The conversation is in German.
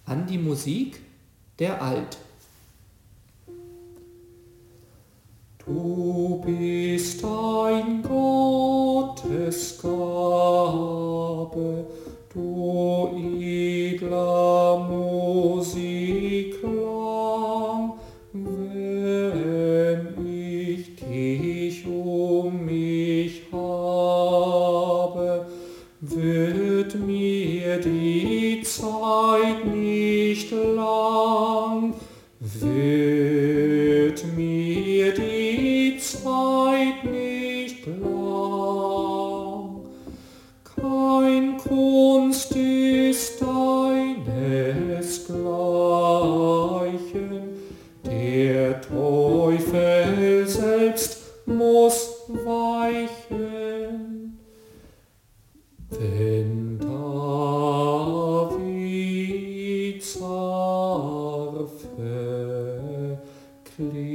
an die Musik der Alt. Du bist ein Gottesgabe, du edler Musikklang, wenn ich dich um mich habe, wird mir die Zeit nicht lang, wird mir die Zeit nicht lang. Kein Kunst ist deinesgleichen, der Teufel selbst muss weichen. Wenn Davids Harfe klingt,